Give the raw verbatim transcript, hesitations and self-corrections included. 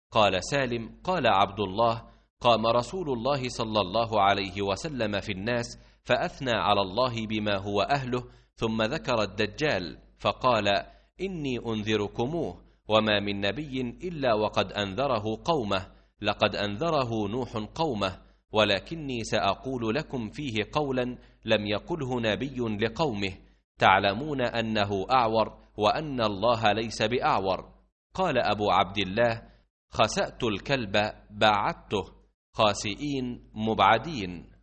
قال سالم: قال عبد الله: قام رسول الله صلى الله عليه وسلم في الناس فأثنى على الله بما هو أهله، ثم ذكر الدجال فقال: إني أنذركموه، وما من نبي إلا وقد أنذره قومه، لقد أنذره نوح قومه، ولكني سأقول لكم فيه قولا لم يقله نبي لقومه، تعلمون أنه أعور وأن الله ليس بأعور. قال أبو عبد الله: خسأت الكلب باعدته، خاسئين مبعدين.